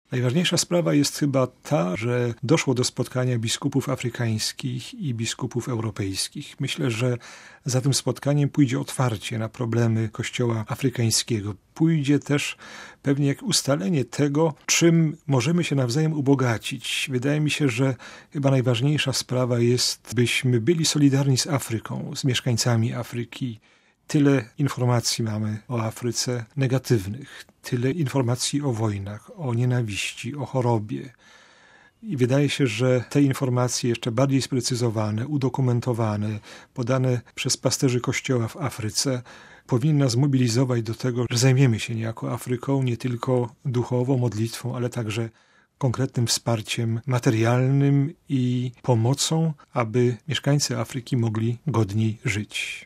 Najważniejsza sprawa jest chyba ta, że doszło do spotkania biskupów afrykańskich i biskupów europejskich. Myślę, że za tym spotkaniem pójdzie otwarcie na problemy Kościoła afrykańskiego. Pójdzie też pewnie jak ustalenie tego, czym możemy się nawzajem ubogacić. Wydaje mi się, że chyba najważniejsza sprawa jest, byśmy byli solidarni z Afryką, z mieszkańcami Afryki. Tyle informacji mamy o Afryce negatywnych, tyle informacji o wojnach, o nienawiści, o chorobie. I wydaje się, że te informacje jeszcze bardziej sprecyzowane, udokumentowane, podane przez pasterzy Kościoła w Afryce powinny nas zmobilizować do tego, że zajmiemy się niejako Afryką nie tylko duchowo, modlitwą, ale także konkretnym wsparciem materialnym i pomocą, aby mieszkańcy Afryki mogli godniej żyć.